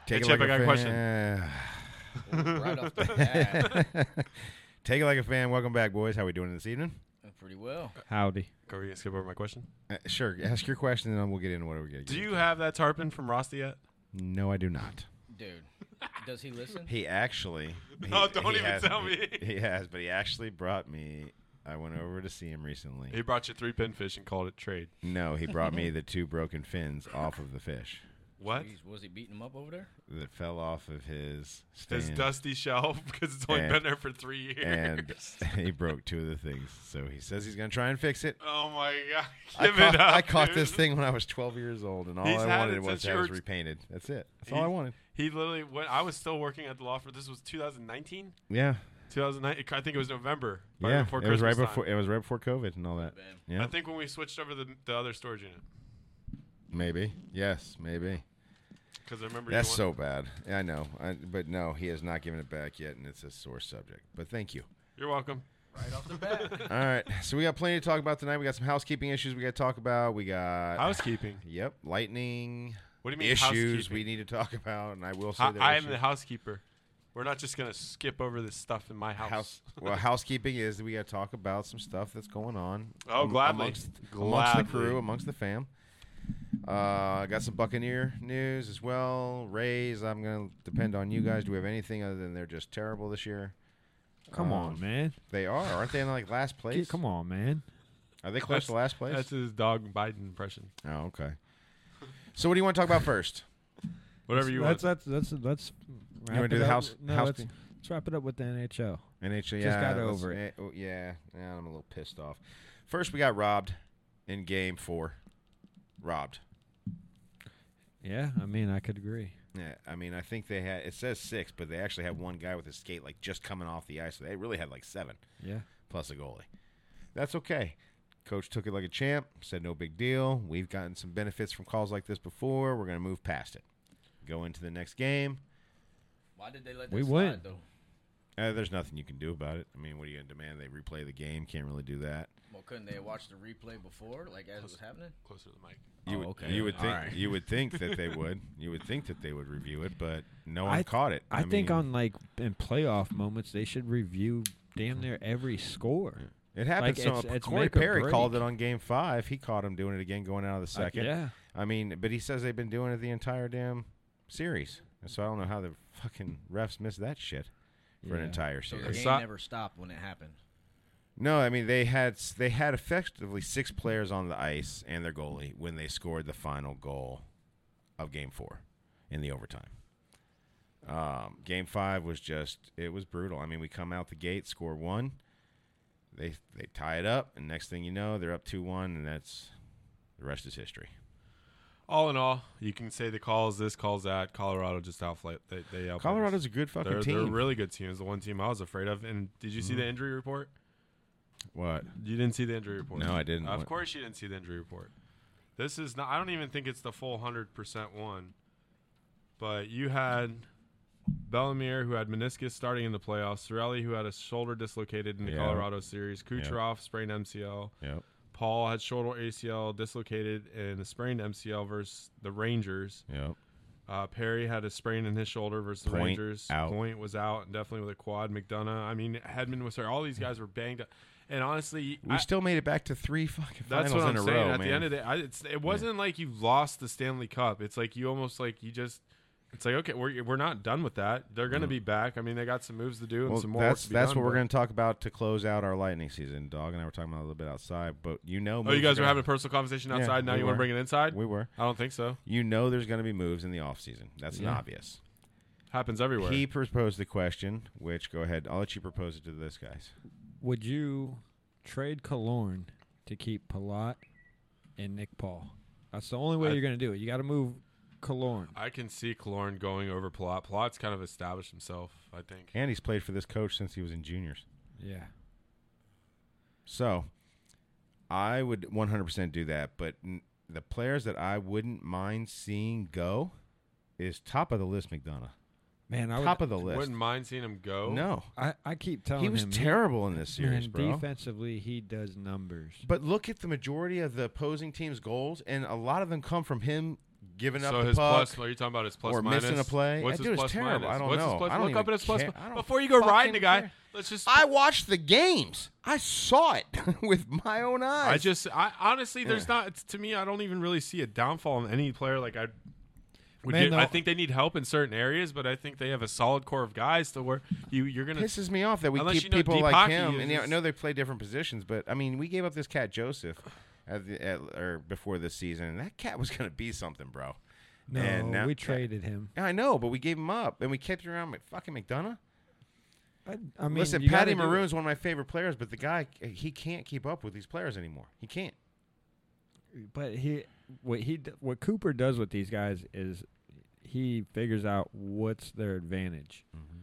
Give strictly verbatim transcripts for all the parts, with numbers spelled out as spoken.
Take hey, it Chip, like I a got a question. fan. Ooh, right off the bat. Take it like a fan. Welcome back, boys. How we doing this evening? Pretty well. Howdy. Are we going to skip over my question? Uh, sure. Ask your question, and then we'll get into what we get. Do you have that tarpon from Rosti yet? No, I do not. Dude, does he listen? He actually. No, he, don't he even has, tell he, me. He has, but he actually brought me. I went over to see him recently. He brought you three pinfish and called it trade. No, he brought me the two broken fins off of the fish What? Jeez, was he beating him up over there? that fell off of his stand. His dusty shelf because it's only And- been there for three years. and he broke two of the things. So he says he's going to try and fix it. oh my god! I Give caught, it up. I caught dude. this thing when I was twelve years old, and all He's I had wanted it was since to you have it were- repainted. That's it. That's He- all I wanted. He literally went. I was still working at the law firm. This was two thousand nineteen. Yeah. two thousand nine. I think it was November. Right Yeah. before It was right Christmas before. time. It was right before COVID and all that. Man. Yeah. I think when we switched over the the other storage unit. Maybe. Yes. Maybe. Because I remember That's you so bad. Yeah, I know. I, but no, he has not given it back yet, and it's a sore subject. But thank you. You're welcome. Right off the bat. All right. So we got plenty to talk about tonight. We got some housekeeping issues we got to talk about. We got Housekeeping. Yep. Lightning What do you mean issues housekeeping? we need to talk about, and I will say I, that I am the housekeeper. We're not just gonna skip over this stuff in my house. House, well, housekeeping is that we got to talk about some stuff that's going on. Oh, am- gladly. amongst, amongst the Gladly. crew, amongst the fam. Uh, got some Buccaneer news as well. Rays, I'm gonna depend on you guys. Do we have anything other than they're just terrible this year? Come Um, on, man. They are, aren't they in like last place? Get- come on, man. Are they close to last place? That's his dog Biden impression. Oh, okay. So what do you want to talk about first? Whatever you Let's want. let's let's let's. You want to do the house? No, house let's, let's wrap it up with the N H L. N H L, Just yeah, got let's- over it. eh, oh, yeah, yeah, I'm a little pissed off. First, we got robbed in Game Four. Robbed. Yeah, I mean, I could agree. Yeah, I mean, I think they had. It says six, but they actually had one guy with his skate like just coming off the ice, so they really had like seven Yeah. plus a goalie. That's okay. Coach took it like a champ. Said no big deal. We've gotten some benefits from calls like this before. We're gonna move past it. Go into the next game. Why did they let that We slide, win. though? Uh, there's nothing you can do about it. I mean, what are you gonna demand? They replay the game. Can't really do that. Well, couldn't they have watched the replay before, like as it was happening? Closer to the mic. You Oh, would, okay. you would All think right. you would think that they would. You would think that they would review it, but no one I- caught it. I, think mean, on like in playoff moments they should review damn near every score. it happened. like, so it's- it's Corey make or Perry called break. it on Game Five. He caught him doing it again, going out of the second. yeah. I mean, but he says they've been doing it the entire damn series. So I don't know how the fucking refs missed that shit for an Yeah. entire So the series. game So- never stopped when it happened. No, I mean they had s- they had effectively six players on the ice and their goalie when they scored the final goal of Game Four in the overtime. Um, game Five was just it was brutal. I mean, we come out the gate, score one, they they tie it up, and next thing you know, they're up two one, and that's the rest is history. All in all, you can say the calls this, calls that. Colorado just outflight. They, they outplayed us. Colorado's a good fucking They're, team. they're a really good team. It's the one team I was afraid of. And did you see the injury report? what? You didn't see the injury report. No, I didn't. Of What- course, you didn't see the injury report. This is not. I don't even think it's the full hundred percent one. But you had Bellemere, who had meniscus starting in the playoffs. Sorelli, who had a shoulder dislocated in the Yeah. Colorado series. Kucherov sprained M C L. Yep. Paul had shoulder A C L dislocated and a sprained M C L versus the Rangers. Yep. Uh, Perry had a sprain in his shoulder versus the Point Rangers. out. Point was out, and definitely with a quad. McDonough. I mean, Hedman was there. All these guys were banged up. And honestly, We I- still made it back to three fucking that's finals what I'm in a saying. row, At man. the end of the day, I, it's, it wasn't like you lost the Stanley Cup. It's like you almost like you just. It's like okay, we're we're not done with that. They're going to Mhm. be back. I mean, they got some moves to do and Well, some more. that's work to be that's done, what we're but- going to talk about to close out our Lightning season. Dog and I were talking about it a little bit outside, but you know, Oh, moves you guys are were gonna- having a personal conversation Yeah, outside. now we you want were. to bring it inside? We were. I don't think so. You know, there's going to be moves in the off season. That's an Yeah. obvious. Happens everywhere. He proposed the question, which go ahead. I'll let you propose it to this guys. Would you trade Killorn to keep Palat and Nick Paul? That's the only way I- you're going to do it. You got to move Killorn. I can see Killorn going over Palat. Palat's kind of established himself, I think. And he's played for this coach since he was in juniors. Yeah. So, I would one hundred percent do that. But n- the players that I wouldn't mind seeing go is top of the list McDonough. Man, I would, Top of the list. Wouldn't mind seeing him go. No. I, I keep telling He was him terrible in this series, man, bro. defensively, he does numbers. But look at the majority of the opposing team's goals, and a lot of them come from him giving up So the his puck plus, are you talking about his plus or minus? missing a play. What's that his dude plus is terrible. minus? I don't What's know. His plus? I don't Look even up at his plus care. I don't before you go riding the guy. care. Let's just. I watched the games. I saw it with my own eyes. I just, I honestly, there's Yeah. not. To me, I don't even really see a downfall in any player. Like I, would Man, get, I no. think they need help in certain areas, but I think they have a solid core of guys to where you you're gonna. pisses me off that we Unless keep you know people deep like hockey him. is And you know, I just- know they play different positions, but I mean, we gave up this cat Joseph at the at, or before this season, and that cat was going to be something, bro. No, And now- we traded him. Yeah, I know, but we gave him up, and we kept him around. Like, fucking McDonough. I, I mean, Listen, you Patty gotta do it. Maroon's one of my favorite players, but the guy he can't keep up with these players anymore. He can't. But he, what he, d- what Cooper does with these guys is, he figures out what's their advantage.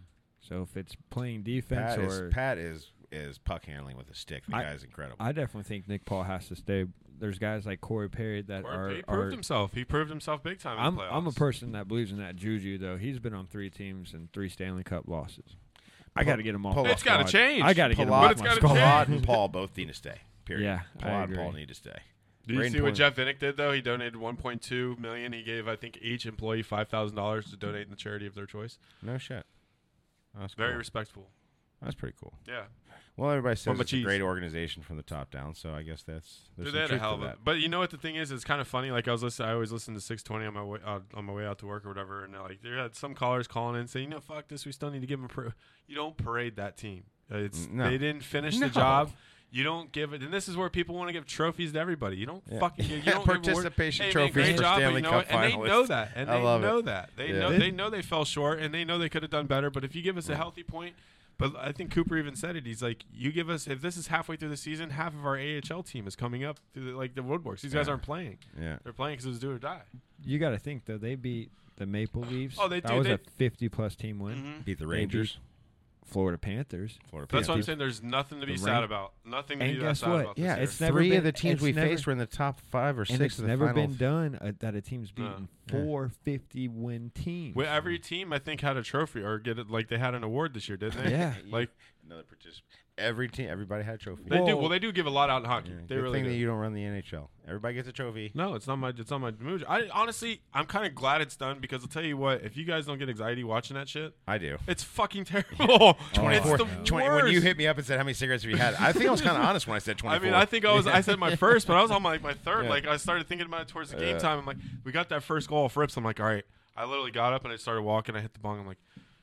So if it's playing defense Pat is, or, Pat is is puck handling with a stick. The I- guy's incredible. I definitely think Nick Paul has to stay. There's guys like Corey Perry that Corey, are. he proved are himself. He proved himself big time. I'm in the playoffs. I'm a person that believes in that juju though. He's been on three teams and three Stanley Cup losses. I Paul- got to get him off. Paul- my It's got to squad. change. I got to get him But off it's my gotta squad. Palat and Paul both need to stay. Period. Yeah, I Palat and agree. Paul need to stay. Do you Braden see what Point- Jeff Vinnick did though? He donated one point two million. He gave I think each employee five thousand dollars to donate in the charity of their choice. No shit. That's Very cool. respectful. That's pretty cool. Yeah. Well, everybody says What about it's a cheese? great organization from the top down, so I guess that's there's Dude, some they had a truth hell to of a. that. But you know what the thing is? It's kind of funny. Like I was listening, I always listen to six twenty on my way out, on my way out to work or whatever, and they're like there had some callers calling in saying, "You know, fuck this. We still need to give them a parade." You don't parade that team. Uh, It's No. they didn't finish No. the job. You don't give it, and this is where people want to give trophies to everybody. You don't Yeah. fucking give you Yeah, don't give award- participation hey, man, trophies great for job, but Stanley you know Cup what? And they know finalists. that, and I they love it. know that. They Yeah. know Did- they know they fell short, and they know they could have done better. But if you give us a healthy point. But I think Cooper even said it. He's like, you give us, if this is halfway through the season, half of our A H L team is coming up through the, like the woodworks. These guys Yeah. aren't playing. Yeah. They're playing because it was do or die. You got to think though. They beat the Maple Leafs. Oh, they that do. was They- a fifty plus team win. Mm-hmm. Beat the They Rangers. Florida Panthers. Florida That's what I'm Panthers. saying. There's nothing to be The sad Ran- about. Nothing to And be that guess sad what? about. Yeah, this it's year. never three been- of the teams it's we never- faced were in the top five or And six it's of the never final. been done uh, that a team's beaten Yeah. four fifty win teams. Well, every team I think had a trophy or get it like they had an award this year, didn't they? Yeah. Like Another participant. Every team, everybody had a trophy. they do. Whoa. Well, they do give a lot out in hockey. Yeah, They good really thing do. that you don't run the N H L. Everybody gets a trophy. No, it's not my. It's not my mood. I honestly, I'm kind of glad it's done because I'll tell you what. If you guys don't get anxiety watching that shit, I do. it's fucking terrible. twenty-four It's the twenty worst. when you hit me up and said how many cigarettes have you had, I think I was kind of honest when I said I twenty-four. mean, I think I was. I said my first, but I was on my, my third. Yeah. Like I started thinking about it towards the game Yeah. time. I'm like, we got that first goal off rips. I'm like, all right. I literally got up and I started walking. I hit the bong. I'm like,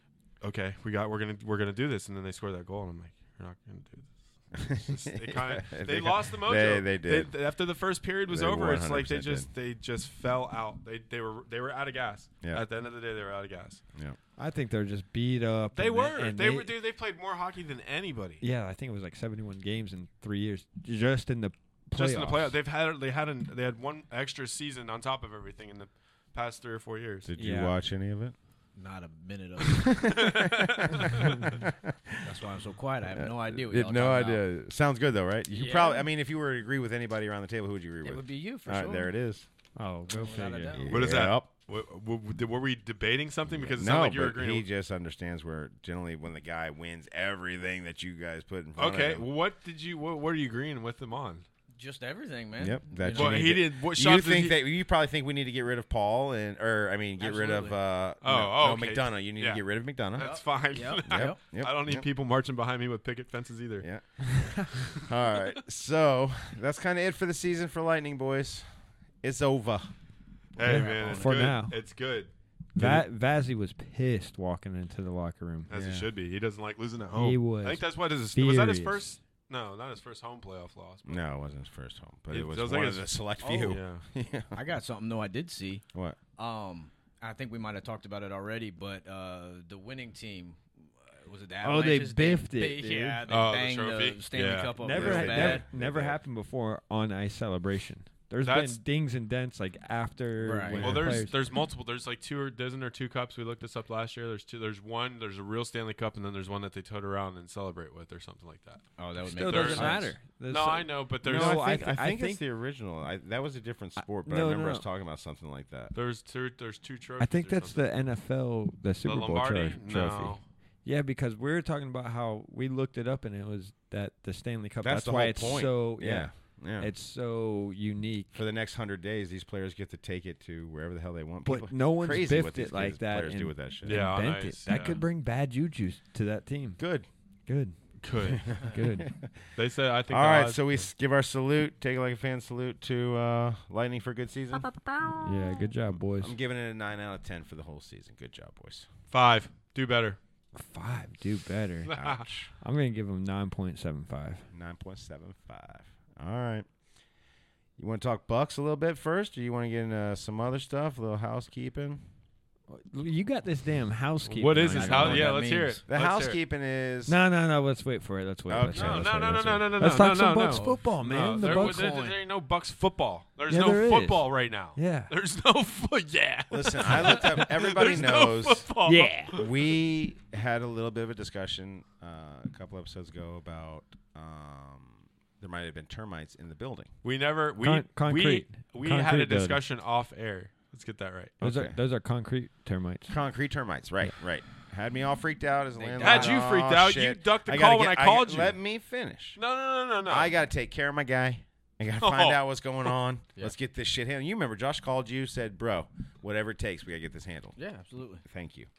okay, we got. We're gonna we're gonna do this. And then they scored that goal, and I'm like, you're not gonna do this. It's just- they kind of they lost the mojo. They- they did. after the first period was They over. It's like they one hundred percent just they just fell out. They they were they were out of gas. Yeah. At the end of the day, they were out of gas. Yeah. I think they're just beat up. They and were. and They, were. Dude, they played more hockey than anybody. Yeah, I think it was like seventy-one games in three years, just in the playoffs. Just in the playoffs, they've had they had an, they had one extra season on top of everything in the past three or four years. Did you Yeah. watch any of it? Not a minute of it. That's why I'm so quiet. I have no idea what Uh, y'all no talking about. idea. Sounds good though, right? You Yeah. probably. I mean, if you were to agree with anybody around the table, who would you agree It with? would be you for All right, sure. there it is. Oh, go Without a figure. doubt. What is that? Yep. W- w- w- were we debating something? Because it no, sounded like you were but agreeing. he just understands where generally when the guy wins everything that you guys put in front Okay, of him. well, what did you? What, what are you agreeing with them on? Just everything, man. Yep, You that know? you Well, need he to- did. What You shot did think he- that you probably think we need to get rid of Paul and or I mean get rid of Absolutely. uh Oh, no, oh, no, okay. McDonough. You need Yeah. to get rid of McDonough. That's fine. Yep. I, Yep. Yep, I don't need yep. people marching behind me with picket fences either. Yeah. All right. So that's kind of it for the season for Lightning boys. It's over. Hey Yeah. man, it's For good. now. It's good. Va- Vazzy was pissed walking into the locker room. As Yeah. he should be. He doesn't like losing at home. He was I think that's what his. Was that his furious. first? No, not his first home playoff loss. but- No, it wasn't his first home, but It it was feels one like of it's- the select Oh, few. Yeah. Yeah. I got something though I did see. What? Um, I think we might have talked about it already, but uh, the winning team uh, was it the Oh, they Avalanches? biffed it, They- dude. Yeah, they Oh, the banged the, trophy? Stanley Yeah. Cup up Never, real Yeah, had, they bad. never, did. never They did. happened before on ice celebration. There's That's- been dings and dents like after. Right. when Well, the there's players- there's multiple. There's like two or dozen or two cups. We looked this up last year. There's two. There's one. There's a real Stanley Cup, and then there's one that they tote around and celebrate with, or something like that. Oh, that would still make there's- doesn't sense. matter. There's No, so- I know, but there's No, No, I think I I, th- I think it's think- the original. I, that was a different sport, but no, I remember no, us no. talking about something like that. there's two. There's two trophies. I think or that's something. the N F L, the The Super Bowl Lombardi. tro- trophy. No. Yeah, because we were talking about how we looked it up and it was that the Stanley Cup. That's That's, the why whole it's point. so. Yeah. Yeah, Yeah. It's so unique. For the next hundred days, these players get to take it to wherever the hell they want. But People- no one's crazy what biffed these it like kids- that. Players do and- with that shit. Yeah, and on bent ice, it. That yeah. could bring bad juju to that team. Good. Good. Good. Good. They said I think. All the right, odds- so we s- give our salute, take it like a fan salute to uh, Lightning for a good season. Yeah, good job, boys. I'm giving it a nine out of ten for the whole season. Good job, boys. five. Do better. Five. Do better. Ouch. I'm going to give them nine point seven five. nine point seven five. All right. You want to talk Bucks a little bit first, or you want to get into some other stuff, a little housekeeping? You got this damn housekeeping. What is on this? you. know How? what Yeah, that let's hear means. it. The Let's hear it. housekeeping is No, no, no. Let's wait for it. Let's wait. Okay. Let's wait, No, let's no, wait, no, no, let's no, wait. no, no, Let's no, talk no, some no. Bucks football, man. No, the there, Bucks. there, there ain't no Bucks football. There's Yeah, no there is. football right now. Yeah. There's no foot. Yeah. Listen, I looked up. Everybody There's knows. No football. Yeah. We had a little bit of a discussion uh, a couple episodes ago about um, there might have been termites in the building. We never. We Con- concrete. we we Concrete had a building. discussion off air. Let's get that right. Those Okay. are those are concrete termites. Concrete termites, right, right. Had me all freaked out as a They landlord. Had you Oh, freaked out? shit. You ducked the I gotta call when get- I called got- you. Let me finish. No, no, no, no, no. I got to take care of my guy. I got to find Oh. out what's going on. Yeah. Let's get this shit handled. You remember Josh called you, said, bro, whatever it takes, we got to get this handled. Yeah, absolutely. Thank you.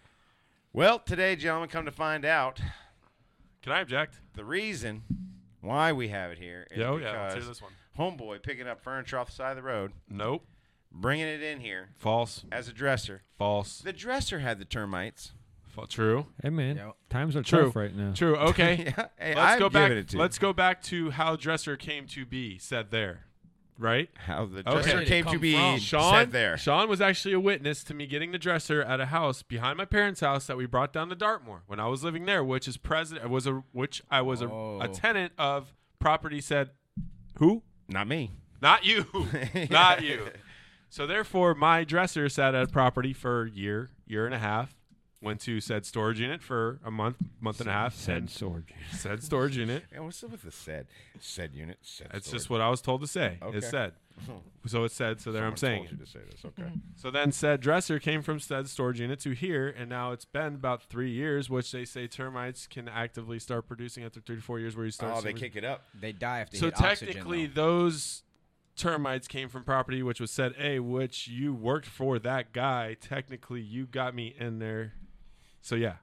Well, today, gentlemen, come to find out, Can I object? the reason why we have it here is Yeah, oh, yeah. Let's hear because this one. homeboy picking up furniture off the side of the road, Nope. bringing it in here False. as a dresser. False. The dresser had the termites. Fa- True. Hey man, Yeah. times are True. tough right now. True. Okay. yeah, hey, Let's I'm go back. giving it to you. Let's go back to how Dresser came to be. Said there, right? How the Okay. dresser Where did it came to come be from? Sean. said there. Sean was actually a witness to me getting the dresser at a house behind my parents' house that we brought down to Dartmoor when I was living there, which is president was a which I was a, Oh. a tenant of property. Said, who? Not me. Not you. Not you. So therefore, my dresser sat at a property for a year, year and a half. Went to said storage unit for a month, month and a half. Said and sword. said storage unit. Yeah, what's up with the said? Said unit. Said It's storage. just what I was told to say. Okay. It said. So it said. So there I'm Someone saying. told you to say this. Okay. So then said dresser came from said storage unit to here, and now it's been about three years, which they say termites can actively start producing after three to four years where you start. Oh, they seeing- kick it up. They die if they So hit technically, oxygen, those termites came from property which was said A, which you worked for that guy. Technically, you got me in there. So yeah,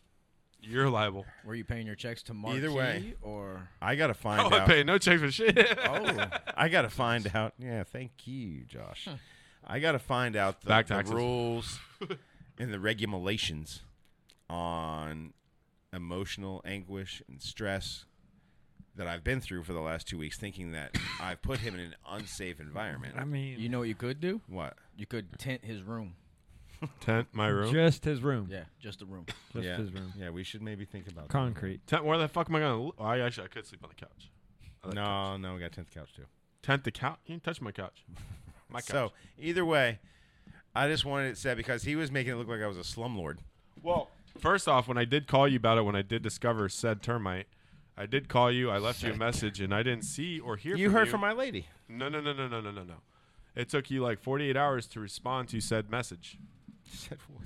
you're liable. though. Were you paying your checks to Marquee Either way. or I gotta find Oh, I out. pay no check for shit. oh, I gotta find out. Yeah, thank you, Josh. I gotta find out the, Back the taxes. rules and the regulations on emotional anguish and stress that I've been through for the last two weeks, thinking that I've put him in an unsafe environment. I mean, you know what you could do? What? You could tent his room. Tent my room. just his room. Yeah, just a room. Just yeah. his room. Yeah, we should maybe think about that. Concrete. Tent. Where the fuck am I gonna? Li- oh, I actually I could sleep on the couch. I like couch. No, no, we got tenth couch too. Tent the couch. You can touch my couch. My couch. So either way, I just wanted it said because he was making it look like I was a slumlord. Well, first off, when I did call you about it, when I did discover said termite, I did call you. I left you a message, and I didn't see or hear. You from heard you. from my lady. No, no, no, no, no, no, no, no. It took you like forty-eight hours to respond to said message. Said what?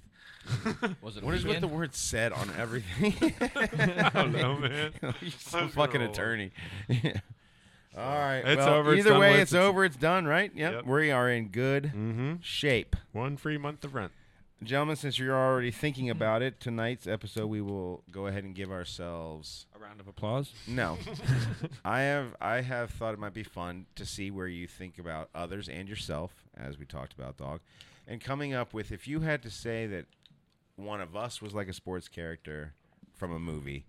Was it a What is with weekend? the word "said" on everything? I don't know, man. You're I'm some just fucking gonna roll attorney. Yeah. All right. It's well, over, it's Either done way, with, it's it's- over. It's done, right? Yep. Yep. We are in good Mm-hmm. shape. One free month of rent. Gentlemen, since you're already thinking about it, tonight's episode, we will go ahead and give ourselves A round of applause. no. I have I have thought it might be fun to see where you think about others and yourself, as we talked about, dog, and coming up with if you had to say that one of us was like a sports character from a movie,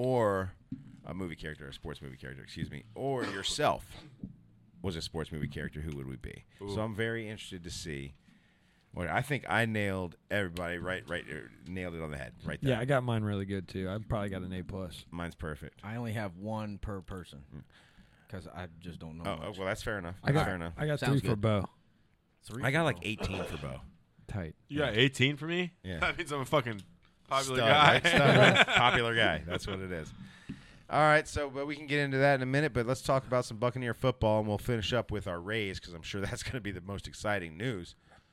or a movie character, a sports movie character, excuse me, or yourself was a sports movie character, who would we be? Ooh. So I'm very interested to see. What I think I nailed everybody right, right, er, nailed it on the head right there. Yeah, I got mine really good too. I probably got an A plus. Mine's perfect. I only have one per person because I just don't know. Oh, oh, much. well, that's fair enough. I That's got fair enough. I got Sounds three for good. Bo. Three I got for like Bo. eighteen for Bo. Tight. You got eighteen for me? Yeah. That means I'm a fucking popular Stud, guy. right? Stud, right? Popular guy. That's what it is. All right, so but we can get into that in a minute, but let's talk about some Buccaneer football, and we'll finish up with our Rays because I'm sure that's going to be the most exciting news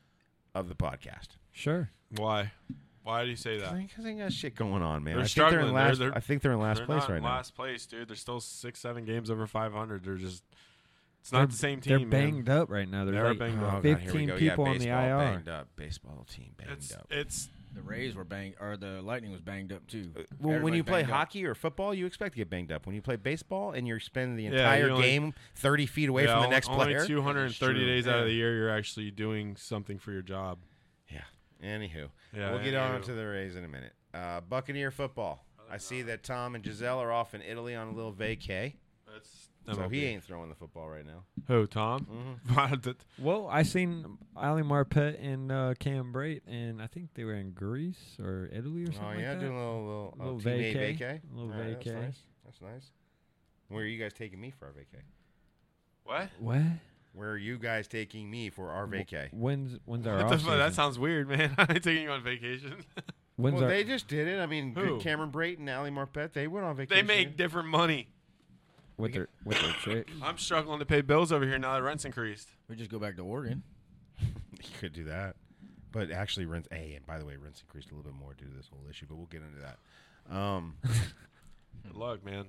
of the podcast. Sure. Why? Why do you say that? Because they got shit going on, man. They're I think they're in struggling. last. They're- they're- I think they're in last They're place not right in now. last place, dude. They're still six, seven games over five hundred. They're just It's not They're- the same team. They're man. banged up right now. There's They're like banged Oh, up. God, here we fifteen go. people yeah, on the baseball I R. Banged up. Baseball team banged It's up. it's The Rays were banged, or the Lightning was banged up too. Uh, Well, when Everybody you play banged up. hockey or football, you expect to get banged up. When you play baseball and you're spending the Yeah, entire you only- game thirty feet away yeah, from the on- next only player. two hundred thirty True. days out of Yeah. the year, you're actually doing something for your job. Yeah. Anywho, Yeah, we'll get anywho. on to the Rays in a minute. Uh, Buccaneer football. I see that Tom and Giselle are off in Italy on a little vacay. That's So he ain't throwing the football right now. Who, Tom? Mm-hmm. Well, I seen Ali Marpet and uh, Cam Brate, and I think they were in Greece or Italy or something Oh like yeah, that. doing a little little, Little uh, teammate vacay. vacay. A little All right, vacay. That's nice. That's nice. Where are you guys taking me for our vacay? What? What? Where are you guys taking me for our vacay? When's when's our What off the fuck? That season? sounds weird, man. I'm taking you on vacation. When's Well, our they just did it. I mean, Who? Cameron Brate and Ali Marpet, they went on they vacation. make different money. with their with their chick? I'm struggling to pay bills over here now that rent's increased. We just go back to Oregon. You could do that. But actually, rents. Hey, and by the way, rents increased a little bit more due to this whole issue, but we'll get into that. Um, Good luck, man.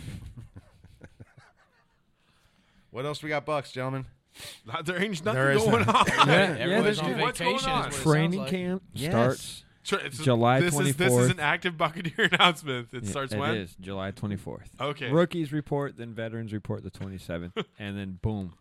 what else we got, Bucks, gentlemen? Not, there ain't nothing There is going not. on. Yeah, yeah, Everyone's there's on good. What's going vacation. on? Is what it Training sounds like. camp Yes. starts. Tr- it's- July this is, this is twenty-fourth. an active Buccaneer announcement. It Yeah, starts it when? is July twenty-fourth. Okay. Rookies report, then veterans report the twenty-seventh, and then boom.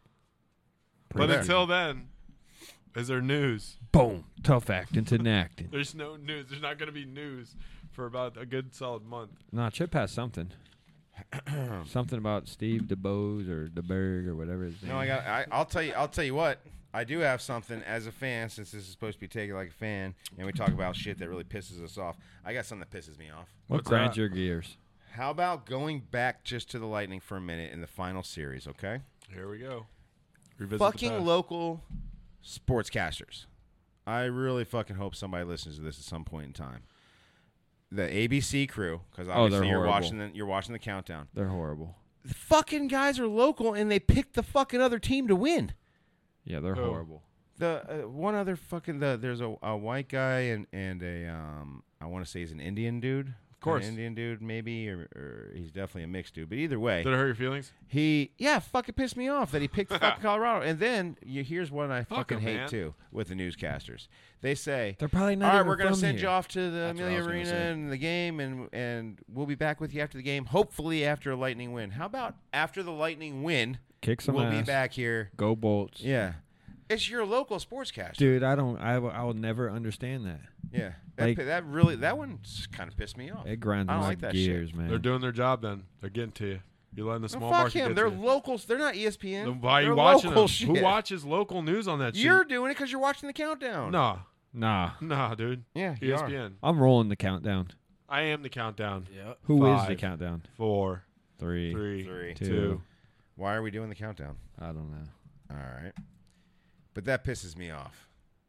But Preseason. until then, is there news? Boom. Tough acting to acting. There's no news. There's not going to be news for about a good solid month. Nah, Chip has something. Something about Steve DeBose or DeBerg or whatever his name. No, I got. I, I'll tell you. I'll tell you what. I do have something as a fan, since this is supposed to be taken like a fan, and we talk about shit that really pisses us off. I got something that pisses me off. What What's grinds that? your gears? How about going back just to the Lightning for a minute in the final series? Okay. Here we go. Revisit the Fucking past. local sportscasters. I really fucking hope somebody listens to this at some point in time. The A B C crew, because Oh, they're obviously you're horrible. watching the you're watching the countdown. They're horrible. The fucking guys are local, and they picked the fucking other team to win. Yeah, they're Oh. horrible. The uh, one other fucking the there's a, a white guy and and a um I want to say he's an Indian dude. Of course. Indian dude maybe, or, or he's definitely a mixed dude. But either way, Did it hurt your feelings? he yeah fucking pissed me off that he picked fucking Colorado. And then you here's one I Fuck fucking him, hate man. too with the newscasters. They say, They're probably not all right, even we're gonna from send here. you off to the That's what I Amelia was gonna Arena say. and the game, and and we'll be back with you after the game. Hopefully after a Lightning win. How about after the Lightning win, Kick some we'll ass. be back here. Go Bolts. Yeah, it's your local sportscaster. Dude, I don't. I, will- I will never understand that. Yeah, that, Like- pi- that really that one kind of pissed me off. It grinds I don't my like that gears, shit. man. They're doing their job then. They're getting to you. You're letting the No, small fuck market him. get They're to you. locals. They're not E S P N. Then why are you They're watching local them? shit. Who watches local news on that shit? You're doing it because you're watching the countdown. Nah. Nah, Nah, dude. Yeah, E you S are. P N. I'm rolling the countdown. I am the countdown. Yep. Who is the Five. countdown? Four, Three, three, Three. two. two. Why are we doing the countdown? I don't know. All right, but that pisses me off.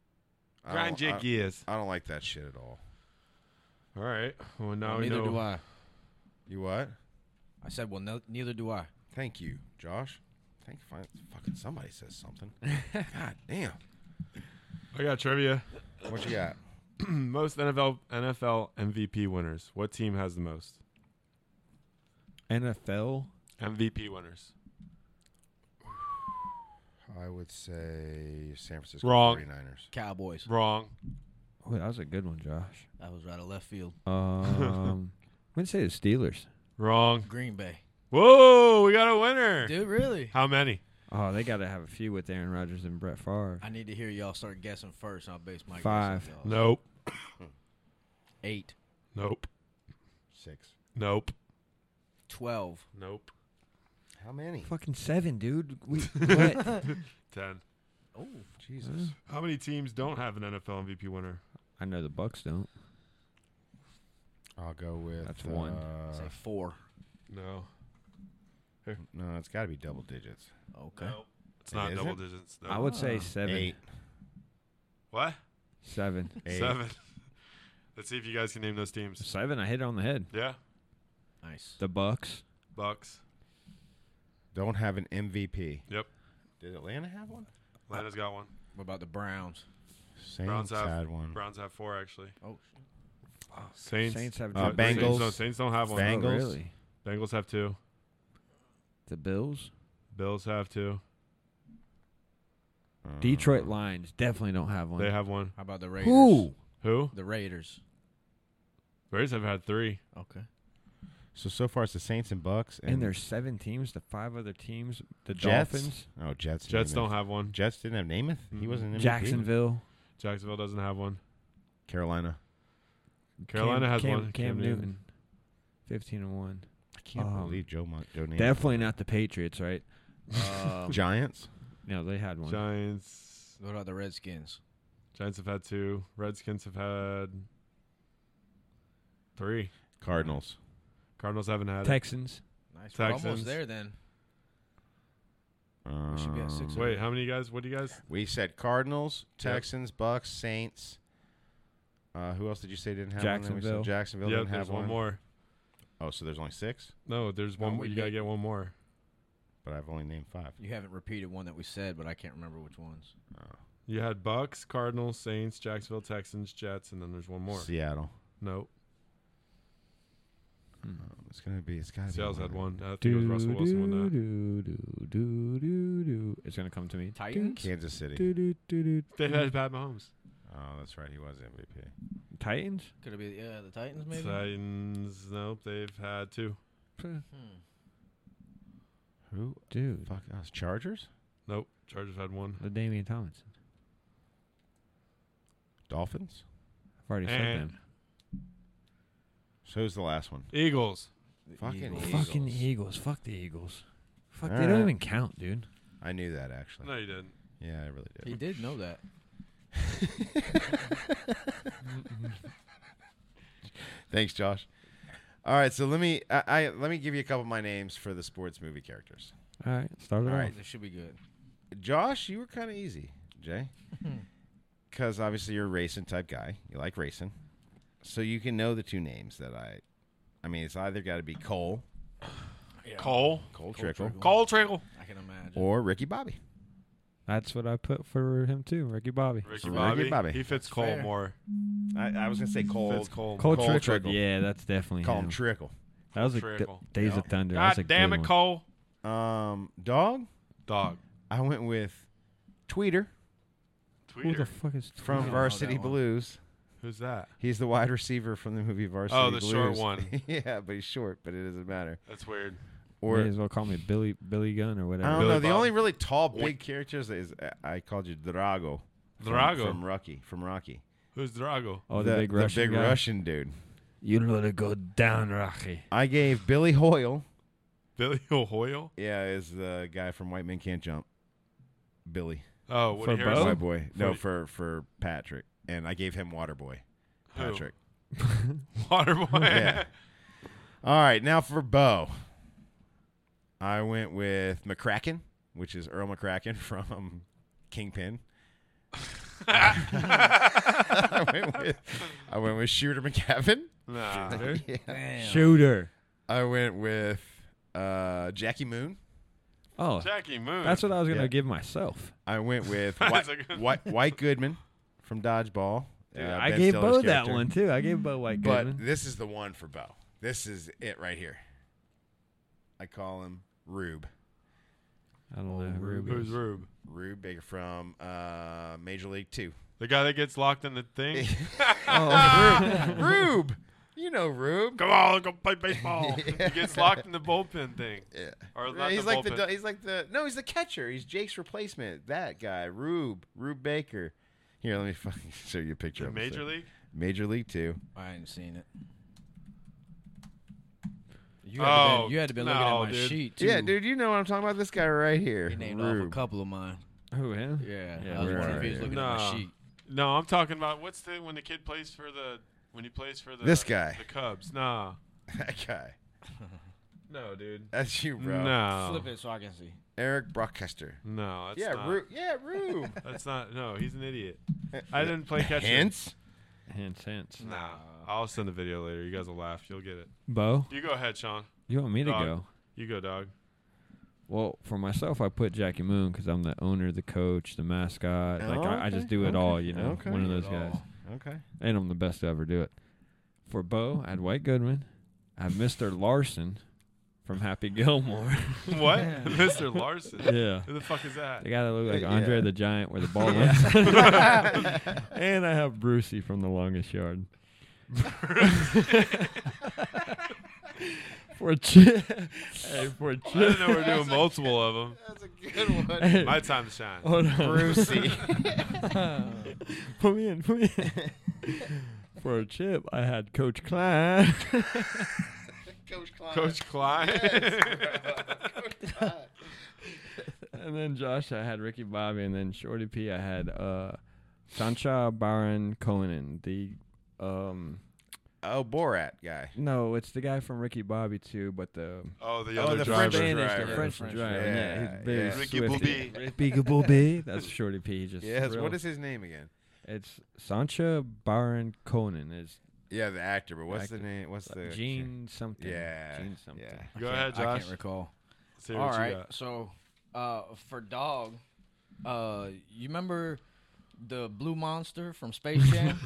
I Grind don't- your I, gears. I don't like that shit at all. All right. Well, now Well, we neither know. do I. You what? I said, well, no, neither do I. Thank you, Josh. Thank fi- fucking somebody says something. God damn. I got trivia. What you got? Most N F L N F L M V P winners. What team has the most N F L. M V P winners? I would say San Francisco Wrong. forty-niners. Cowboys. Wrong. Oh, that was a good one, Josh. That was right of left field. Um, I'm gonna say the Steelers. Wrong. Green Bay. Whoa, we got a winner. Dude, really? How many? Oh, they got to have a few with Aaron Rodgers and Brett Favre. I need to hear y'all start guessing first. I'll base my Five. guess on y'all's. Nope. Eight. Nope. Six. Nope. Twelve. Nope. How many? Fucking seven, dude. We what? Ten. Oh. Jesus. How many teams don't have an N F L M V P winner? I know the Bucks don't. I'll go with. That's one. uh, Say four. No. No, it's got to be double digits. Okay. No. It's It not isn't? double digits. No. I would say Ah. seven. Eight. What? Seven. Eight. Seven. Let's see if you guys can name those teams. Seven. I hit it on the head. Yeah. Nice. The Bucks. Bucks. Don't have an M V P. Yep. Did Atlanta have one? Atlanta's got one. What about the Browns? Saints Browns have- had one. Browns have four actually. Oh, Saints. Saints have Uh, two. Bengals. Saints, no, Saints don't have one. Bengals. Oh, really? Bengals have two. The Bills. Bills have two. Uh, Detroit Lions definitely don't have one. They have one. How about the Raiders? Who? Who? The Raiders. Raiders have had three. Okay. So so far it's the Saints and Bucks and, and there's seven teams. The five other teams, the Jets. Dolphins, Oh, Jets. Jets Namath. don't have one. Jets didn't have Namath. He Mm-mm. wasn't in M V P. Jacksonville, Jacksonville doesn't have one. Carolina. Carolina Cam, has Cam, one. Cam, Cam Newton. Newton. fifteen and one. I can't Um, believe Joe Mon- Joe Namath. Definitely not the Patriots, right? Um, Giants. No, they had one. Giants. what about the Redskins? Giants have had two. Redskins have had three. Cardinals. Cardinals haven't had it. Texans. Nice. We're Texans. almost there then. We should be at six. Um, Wait, how many you guys? What do you guys? We said Cardinals, Yep. Texans, Bucks, Saints. Uh, who else did you say didn't have one? Then we said Jacksonville. Jacksonville Yep, didn't there's have one more. Oh, so there's only six, No, there's No, one. we you did- gotta get one more. but I've only named five. You haven't repeated one that we said, but I can't remember which ones. Oh. You had Bucks, Cardinals, Saints, Jacksonville, Texans, Jets, and then there's one more. Seattle. Nope. Hmm. Um, it's gonna be. It's gotta Seattle's be had one. one. I think it was Russell Wilson won that. do, do, do, do, do. It's gonna come to me. Titans? Kansas City. Do, do, do, do, They do. had Pat Mahomes. Oh, that's right. He was M V P. Titans. Could it be yeah, the Titans maybe? Titans. Nope, they've had two. Hmm. Who? Dude, Fuck us. Chargers. Nope. Chargers had one. the Damian Tomlinson. Dolphins. I've already said And- them. So who's the last one? Eagles. The Fucking Eagles. Fucking Eagles. Fuck the Eagles. Fuck, All they don't right. even count, dude. I knew that actually. No, you didn't. Yeah, I really He did. did know that. Thanks, Josh. All right, so let me I, I let me give you a couple of my names for the sports movie characters. All right, start it All off. right. This should be good. Josh, you were kind of easy, Jay, because obviously you're a racing type guy. You like racing, so you can know the two names that I. I mean, it's either got to be Cole, Yeah. Cole. Cole Cole Trickle, Trickle. Cole Trickle. I can imagine. or Ricky Bobby. That's what I put for him too, Ricky Bobby. Ricky Ricky Bobby. Bobby. He fits That's Cole fair. more. I, I was gonna say Cole. Fits Cole. Cole, Cole Trickle. Trickle. Yeah, that's definitely Call him him. Trickle. That was a Trickle. good Days Yeah. of Thunder. That was a God damn good it, one. Cole. Um, dog. Dog. I went with Tweeter Who the Tweeter. fuck is from I don't know Varsity that one. Blues. Who's that? He's the wide receiver from the movie Varsity Oh, the Blues. short one. Yeah, but he's short, but it doesn't matter. That's weird. Or May as well call me Billy Billy Gunn or whatever. I don't Billy know. The Bob. only really tall, big characters is uh, I called you Drago. From, Drago. from Rocky. From Rocky. Who's Drago? Oh, the, big Russian big guy. Russian dude. You let it go down, Rocky. I gave Billy Hoyle. Billy O'Hoyle? Yeah, is the guy from White Men Can't Jump. Billy. Oh, Woody For Harrelson. White boy. No, Woody- for for Patrick, and I gave him Waterboy. Who? Patrick. Waterboy. Yeah. All right, now for Bo. I went with McCracken, which is Earl McCracken from Kingpin. I went with I went with Shooter McGavin. Nah. Yeah. Damn. Shooter. I went with uh, Jackie Moon. Oh, Jackie Moon. that's what I was gonna Yeah. give myself. I went with That's White, a good White, White Goodman from Dodgeball. Dude, uh, I Ben gave Stiller's Bo that character. one too. I gave Bo White But Goodman. this is the one for Bo. This is it right here. I call him Rube. I don't know who Rube Who's is. Rube? Rube Baker from uh, Major League Two. The guy that gets locked in the thing? Oh, Rube. You know Rube. Come on, go play baseball. Yeah. He gets locked in the bullpen thing. Yeah. Or Yeah, not he's the like bullpen. the he's like the no he's the catcher. He's Jake's replacement. That guy, Rube, Rube Baker. Here, let me fucking show you a picture The of him. Major So- League? Major League Two. I ain't seen it. You had, to, Oh, been, you had to be looking no, at my dude. sheet too. Yeah, dude, you know what I'm talking about. This guy right here. He named off a Rube. couple of mine. who him? Yeah, Yeah, I was we're wondering if he alright. was looking No. at my sheet. No, I'm talking about what's the when the kid plays for the when he plays for the This guy. the Cubs. Nah. That guy. No, dude. That's you, bro. No. Flip it so I can see. Eric Brockcuster. No, that's Yeah, not. Rube. Yeah, Rube. That's not. No, he's an idiot. I didn't play catcher. Hence. Hence, hence. Nah. I'll send the video later. You guys will laugh. You'll get it. Bo, You go ahead, Sean. you want me to Dog. go? You go, dog. Well, for myself, I put Jackie Moon because I'm the owner, the coach, the mascot. Oh, like I, I okay, just do it okay, all, you know. okay. One of Do those it guys, all. Okay. and I'm the best to ever do it. For Bo, I had White Goodman. I have Mister Larson from Happy Gilmore. What? Mister Larson. Yeah. Who the fuck is that? The guy that looked like Yeah. Andre the Giant where the ball went. And I have Brucey from The Longest Yard. for chip. Hey, for I chip. didn't know we were doing multiple of them. That's a good one. My time to shine. Hold on. Brucey. Put me in. Put me in. For a chip, I had Coach Klein. Coach Klein. Coach Klein. And then Josh, I had Ricky Bobby. And then Shorty P, I had uh, Sancha Baron Cohen. The um, Oh, Borat guy. no, it's the guy from Ricky Bobby too, but the Oh, the Oh, other the driver. French Spanish, driver. the Yeah, French the French driver. driver. Yeah, Yeah, he's very yeah. Ricky swifty. Bobby. Ricky Bobby. That's Shorty P. He just Yes. real- What is his name again? It's Sancha Baron Cohen. Is Yeah, the actor. But what's Actor. the name? What's the Gene something? Yeah. Gene something. Yeah. Go I ahead, can't- I Josh. can't recall. Say All what you right, got. so uh, for dog, uh, you remember the blue monster from Space Jam?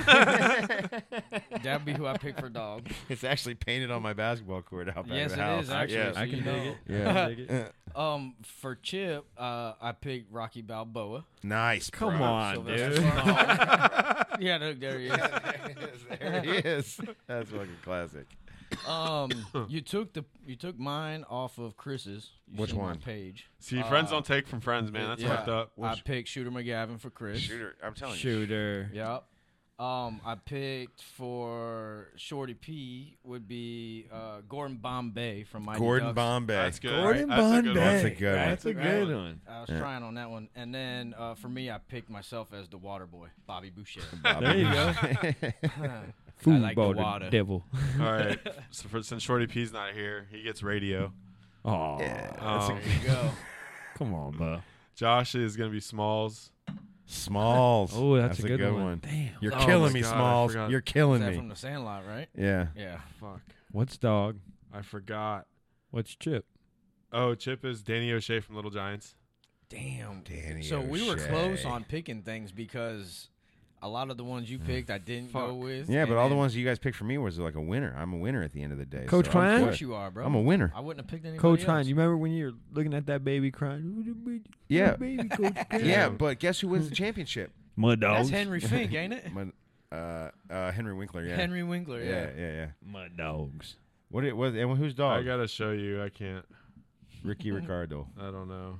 That'd be who I picked for dog. It's actually painted on my basketball court out back Yes, of the it house. is, actually. Yeah. So I you can know. dig it. Yeah. I can dig it. Um, for Chip, uh, I picked Rocky Balboa. Nice. Come bro. on, Sylvester dude. Stallone. Yeah, look, there he is. There he is. That's fucking classic. Um, you took the you took mine off of Chris's. You Which seen my one? Page. See, Uh, friends don't take from friends, man. That's yeah. fucked up. I picked Shooter McGavin for Chris. Shooter. I'm telling you. Shooter. Yep. Um, I picked for Shorty P would be uh, Gordon Bombay from Mighty Gordon Ducks. Bombay. That's good. Gordon That's a good Bombay. one. That's a good one. That's a Right. good one. I was Yeah. trying on that one, and then uh, for me, I picked myself as the water boy, Bobby Boucher. There you go. I like the Football, water. devil. All right. So for, since Shorty P's not here, he gets radio. Oh, Yeah. Um, There you go. come on, bro. Josh is gonna be Smalls. Smalls. Oh, that's, a good, one. one. Damn. You're Oh killing my me, God, I Smalls. forgot. You're Is killing that me. from The Sandlot, right? Yeah. Yeah. Fuck. What's dog? I forgot. What's Chip? Oh, Chip is Danny O'Shea from Little Giants. Damn. Danny So we were close O'Shea. on picking things because a lot of the ones you picked I didn't Fuck. go with. Yeah, but and all the then- ones you guys picked for me was like a winner. I'm a winner at the end of the day. Coach so Klein? I'm Of good. course you are, bro. I'm a winner. I wouldn't have picked anybody Coach else. Klein. You remember when you were looking at that baby crying? Yeah. Baby, Coach Klein. Yeah, but guess who wins the championship? Mud That's dogs. Henry Fink, ain't it? My- uh, uh, Henry Winkler. Yeah. Henry Winkler, Yeah, yeah. yeah, yeah. Mud dogs. What? It was. And whose I dog? gotta show you. I can't. Ricky Ricardo. I don't know.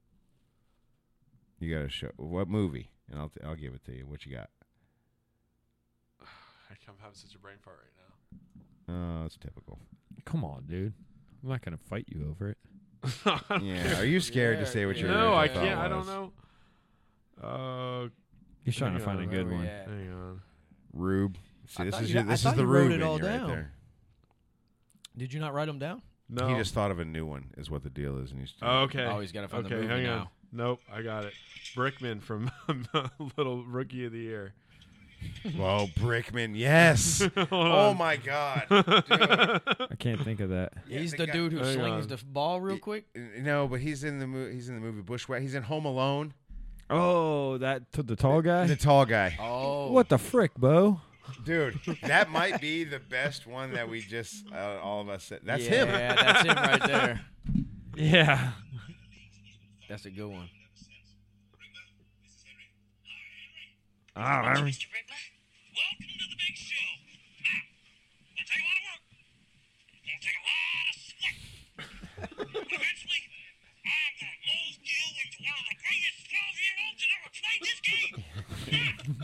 You gotta show what movie, and I'll t- I'll give it to you. What you got? I am having such a brain fart right now. Oh, it's typical. Come on, dude. I'm not gonna fight you over it. Yeah. Are you scared to Yeah, say what your No, I original can't. thought I don't was? know. Uh, He's trying to Hang find on, a good where we one. at? hang on. Rube. See, I this thought is you- your, I this is thought the you wrote Rube it in all you right down. there. Did you not write them down? No. He just thought of a new one. Is what the deal is, and he's. Oh, okay. Oh, he's got to find okay, the movie hang now. on. Nope, I got it. Brickman from Little Rookie of the Year. Whoa, Brickman. Yes. Hold oh on. my God. Dude. I can't think of that. Yeah, He's the the guy- dude who Hang slings on. the ball real Y- quick. No, but he's in the mo- he's in the movie Bushwhack. He's in Home Alone. Oh, that to the tall guy. The tall guy. Oh. What the frick, Bo? Dude, that might be the best one that we just uh, all of us said. That's yeah, him. Yeah, that's him right there. Yeah. That's a good one. Ah, Mister Rickler, welcome to the big show. Now, it'll take a lot of work. It'll take a lot of sweat. But eventually, I'm going to mold you into one of the greatest twelve-year-olds that ever played this game.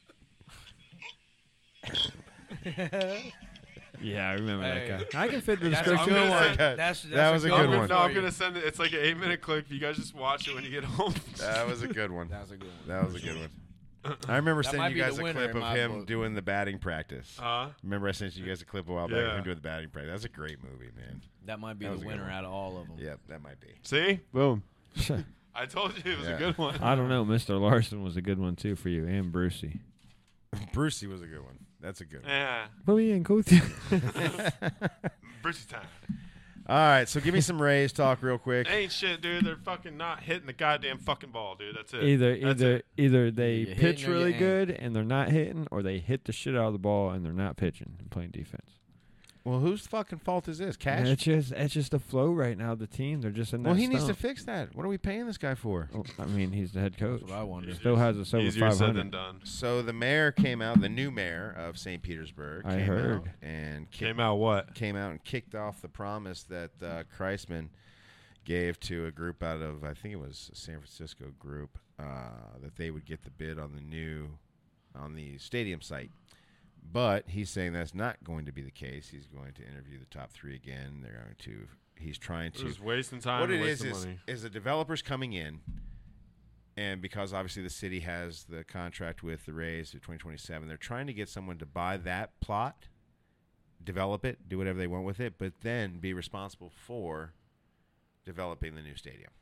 yeah, I remember Hey. that guy. I can fit the That's a description. good gonna one. say- That's, that's that was a a good I'm good gonna, one. no, for I'm you. gonna send it. It's like an eight-minute clip. You guys just watch it when you get home. That was a good one. That was a good one. That was a good one. I remember That sending might you be guys the a winner clip in of my him book. doing the batting practice. Huh? Remember I sent you guys a clip a while back of Yeah. him doing the batting practice. That's a great movie, man. That might be That was the a good winner one. out of all of them. Yep, that might be. See? Boom. I told you it was Yeah. a good one. I don't know. Mister Larson was a good one too for you, and Brucey. Brucey was a good one. That's a good one. Yeah. Put me in, coach. Brucey time. All right, so give me some Rays talk real quick. Ain't shit, dude. They're fucking not hitting the goddamn fucking ball, dude. That's it. either That's either it. either they You're pitch hitting or you really ain't. good and they're not hitting, or they hit the shit out of the ball and they're not pitching and playing defense. Well, whose fucking fault is this? Cash? It's just it's just the flow right now. The team they're just in that. Well, he needs to slump. fix that. What are we paying this guy for? Well, I mean, he's the head coach. That's what I wonder. Still has us over Easier five said than hundred. done. So the mayor came out, the new mayor of Saint Petersburg I came heard. out and kicked, Came out what? came out and kicked off the promise that uh, Kreisman gave to a group out of, I think it was a San Francisco group, uh, that they would get the bid on the new, on the stadium site. But he's saying that's not going to be the case. He's going to interview the top three again. They're going to, he's trying to. Just wasting time. What and it is wasting is, money. is the developers coming in, and because obviously the city has the contract with the Rays through twenty twenty-seven, they're trying to get someone to buy that plot, develop it, do whatever they want with it, but then be responsible for developing the new stadium.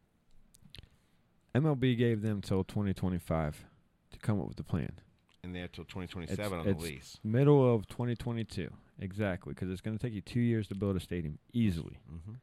M L B gave them till twenty twenty-five to come up with the plan. And they have till twenty It's, twenty-seven on it's the lease. middle of twenty twenty-two, exactly, because it's going to take you two years to build a stadium easily. Mm-hmm.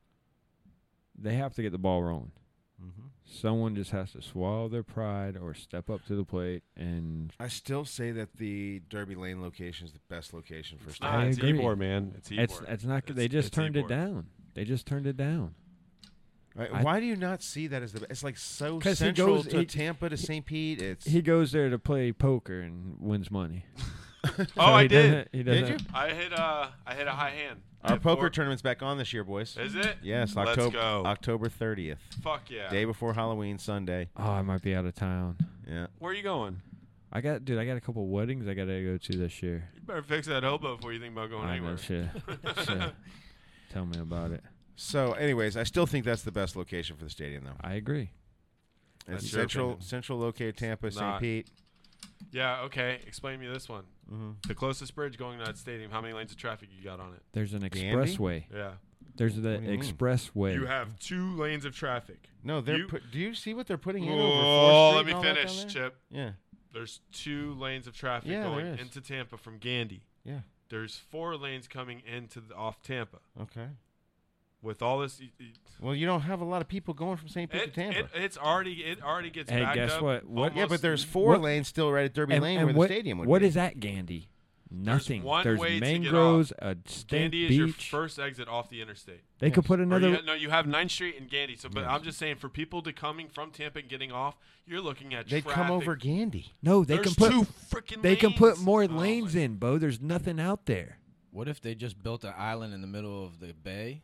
They have to get the ball rolling. Mm-hmm. Someone just has to swallow their pride or step up to the plate and I still say that the Derby Lane location is the best location for a It's stadium. not. I It's agree. Ebor, man. It's Ebor. it's it's not. It's- they just it's turned it Ebor. down. They just turned it down. Right? I- Why do you not see that as the? It's like so 'Cause he central goes- to he- Tampa to Saint Pete. It's He goes there to play poker and wins money. Oh, So I he did. doesn't- He Did doesn't. you? I hit uh I hit a high hand. I Our hit poker four- tournament's back on this year, boys. Is it? Yes, Let's October go. October thirtieth, Fuck yeah. day before Halloween, Sunday. Oh, I might be out of town. Yeah. Where are you going? I got, dude. I got a couple weddings I got to go to this year. You better fix that elbow before you think about going I know, anywhere. shit. Shit. Tell me about it. So, anyways, I still think that's the best location for the stadium, though. I agree. It's That's your central, opinion. central located Tampa, Saint Not- Pete. Yeah, okay. Explain me this one. Mm-hmm. The closest bridge going to that stadium, how many lanes of traffic you got on it? There's an Gandy? expressway. Yeah. There's the What do you mean? expressway. You have two lanes of traffic. No, they're. You- Put, do you see what they're putting in over Oh, Fourth let Street me and all that finish, down there? Chip. Yeah, There's two lanes of traffic Yeah, going there is. into Tampa from Gandy. yeah. There's four lanes coming into the, off Tampa. Okay. With all this, y- y- Well, you don't have a lot of people going from Saint Pete to it, Tampa. it, it's already it already gets Hey, backed guess up. what? What- yeah, but almost- there's four What- lanes still right at Derby and, Lane and where what, the stadium would what be. is at Gandy? Nothing. one There's way to get mangroves, a stank Gandy is beach. your first exit off the interstate. they could Yes. put Or another. you, no, you have ninth Street and Gandy. So, but Yes. I'm just saying, for people to coming from Tampa and getting off, you're looking at They'd traffic. come over Gandy. no, they There's can put. two freaking. They can put lanes. more Oh, lanes my- in, Bo. There's nothing out there. What if they just built an island in the middle of the bay?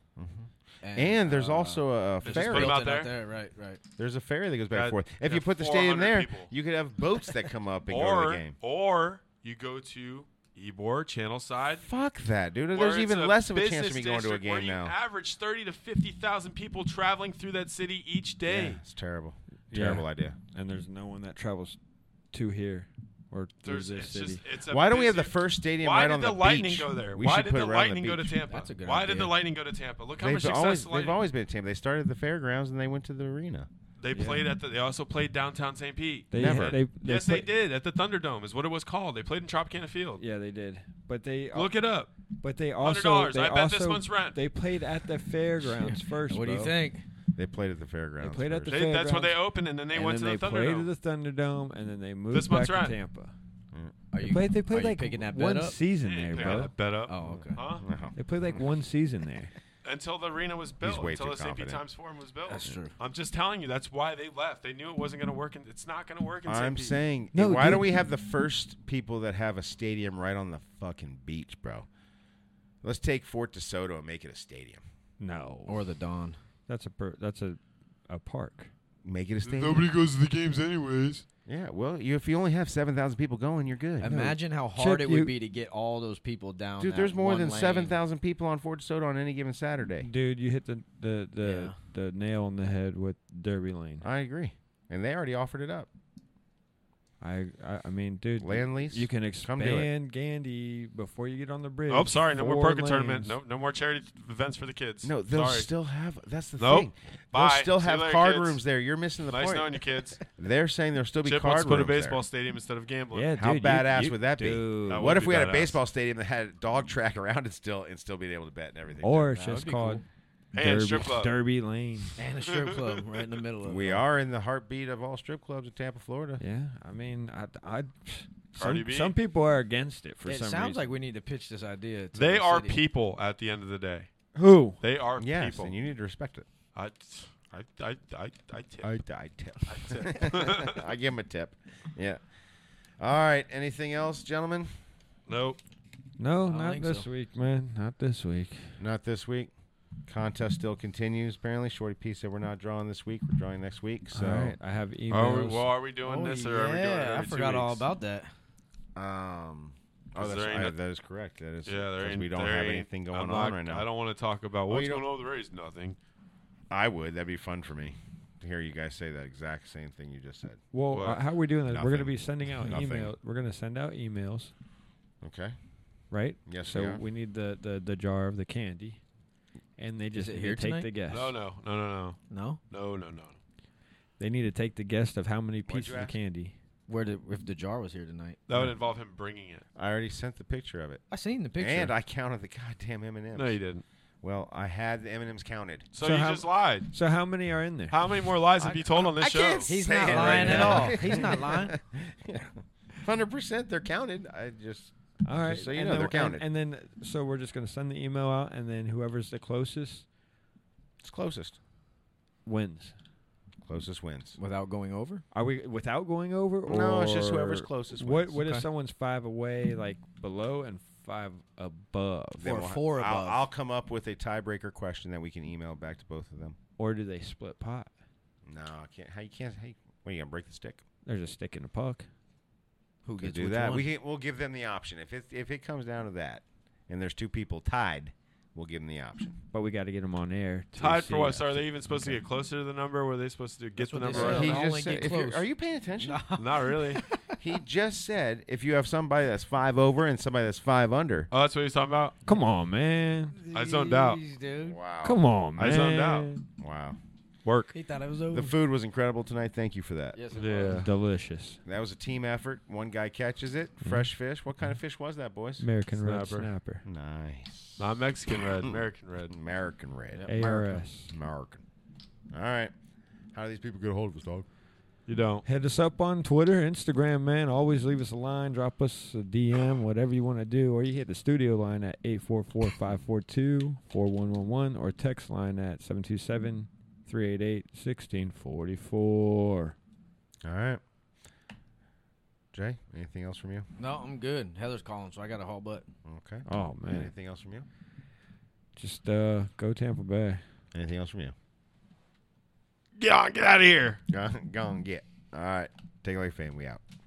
And there's uh, also a They just ferry. put 'em built out it there? Right, right. There's a ferry that goes back Got- and forth. If got you put the four stadium hundred there, people. you could have boats that come up and go to Or the game. or you go to Ybor Channel Side. Fuck that, dude. where There's it's even a less of a chance of business me going to a district where game you now. Average thirty to fifty thousand people traveling through that city each day. Yeah, it's terrible. Yeah. Terrible idea. And there's no one that travels to here or through There's, this it's city. just, it's a Why don't we have the busy- first stadium Why right did on the, the Lightning beach? go there? We Why should did put the it right on Lightning the go to beach. Tampa? That's a good Why did idea. the Lightning go to Tampa? Look how They've much success always, the they've Lightning. always been at Tampa. They started at the fairgrounds and they went to the arena. They Yeah. played at the. They also played downtown Saint Pete. They, Never. They, they yes, play- they did at the Thunderdome. Is what it was called. They played in Tropicana Field. Yeah, they did. But they. Look it up. But they Hundred also. dollars. They I bet this also- month's rent. They played at the fairgrounds first. What do you Bo. think? They played at the fairgrounds. played at first. the They, that's where they fairgrounds. opened, and then they and went then to they the played Thunderdome. to the Thunderdome, and then they moved This back month's to rent. Tampa. Are They you, played. They are played you like picking that one bet up? season Hey, there, pick bro. that bet up. Oh, okay. Huh? No. They played like one season there. Until the arena was built. way Until too the Saint Pete confident. Times Forum was built. That's true. I'm just telling you. That's why they left. They knew it wasn't going to work. And it's not going to work in I'm Saint Pete. saying, No, why dude. don't we have the first people that have a stadium right on the fucking beach, bro? Let's take Fort DeSoto and make it a stadium. No. Or the Dawn. That's a per, that's a a park. Make it a stadium. Nobody goes to the games anyways. Yeah, well, you, if you only have seven thousand people going, you're good. Imagine how hard Chip, it would you- be to get all those people down. Dude, that there's more one than lane. seven thousand people on Fort DeSoto on any given Saturday. Dude, you hit the the the, Yeah. the nail on the head with Derby Lane. I agree. And they already offered it up. I I, I mean, dude, Land lease? you can Come do it. expand Gandy before you get on the bridge. Oh, sorry. No more Four poker tournament. lanes. No, no more charity events for the kids. No, they'll sorry. still have. That's the Nope. thing. Bye. They'll still See you have later, card kids. rooms there. You're missing the Nice point. knowing you, kids. They're saying there'll still be Chip card wants to put a rooms there. baseball stadium instead of gambling. Yeah, How dude, you- badass you- would that be? dude. That What would if be we had a badass. baseball stadium that had a dog track around it still and still being able to bet and everything? Or it's That would just be called cool. And Derby, strip club. Derby Lane. And a strip club right in the middle of we it. are in the heartbeat of all strip clubs in Tampa, Florida. Yeah, I mean, I, I, Cardi some, B. some people are against it for It some sounds reason. like we need to pitch this idea. To They the are city. people at the end of the day. Who? They are Yes, people. and you need to respect it. I, I, I, I, I tip. I, I tip. I tip. I give him a tip. Yeah. All right. Anything else, gentlemen? Nope. No, I don't not think this so. week, man. Not this week. Not this week. Contest still continues. Apparently, Shorty P said we're not drawing this week. We're drawing next week. So, All right, I have Are we, emails. well, are we doing Oh, this yeah, or are we doing it every I two forgot all weeks? about that. um, oh, Is that's, there I, ain't- that is correct. That is. Yeah, there 'cause ain't. we don't there have ain't- anything going I'm on not- right now. I don't want to talk about Oh, what's you going don't- on. There is nothing. I would. That'd be fun for me to hear you guys say that exact same thing you just said. well, What? uh, how are we doing this? We're going to Nothing. be sending out Nothing. email. We're going to send out emails, Okay. right? Yes, So we are. we need the, the, the jar of the candy, and they just it need here to take tonight? the guess. No, no, no, no, no, No, no, no, no. They need to take the guess of how many What'd pieces you of ask? candy. where did if the jar was here tonight? That would involve him bringing it. I already sent the picture of it, I seen the picture. and I counted the goddamn M and M's. No, you didn't. Well, I had the M and M's counted. So, So you how- just lied. So how many are in there? How many more lies have you told on this I show? can't He's say not it lying right at now. all. He's not lying. Hundred percent, they're counted. I just All right, so you and know, then, they're and- counted. And, then, so we're just going to send the email out, and then whoever's the closest it's closest. wins. Closest wins. Without going over. Are we without going over? Or No, it's just whoever's closest What wins. What if Okay. someone's five away, like below, and five above, Then Or we'll ha- four I'll, above. I'll come up with a tiebreaker question that we can email back to both of them. or do they split pot? No, I can't. How you can't? How you, what, you gonna break the stick? There's a stick in a puck. Who Could gets do which that. one? We can, we'll give them the option. If it if it comes down to that, and there's two people tied, we'll give them the option. But we got to get them on air. to Tied see for what? it. So are they even supposed to get closer to the number? Were they supposed to get That's the what they number? said. up? He he only just said, get if you're, close. are you paying attention? Not really. He just said if you have somebody that's five over and somebody that's five under. Oh, that's what he's talking about? Come on, man. I zoned out. Jeez, dude. Wow. Come on, man. I zoned out. Wow. Work. He thought it was over. The food was incredible tonight. Thank you for that. Yes, it Yeah. was. Delicious. That was a team effort. One guy catches it. Fresh fish. What kind of fish was that, boys? American red Snapper. snapper. Nice. Not Mexican red, American red. American red. Yep. A R S. American. All right. How do these people get a hold of us, dog? You don't. Hit us up on Twitter, Instagram, man. Always leave us a line, drop us a D M, whatever you want to do. Or you hit the studio line at eight four four, five four two, four one one one or text line at seven two seven, three eight eight, one six four four. All right. Jay, anything else from you? No, I'm good. Heather's calling, so I got a haul butt. Okay. Oh, man. Anything else from you? Just uh, go Tampa Bay. Anything else from you? Get on, get out of here. Go, go and get. All right. Take it away, fam. We out.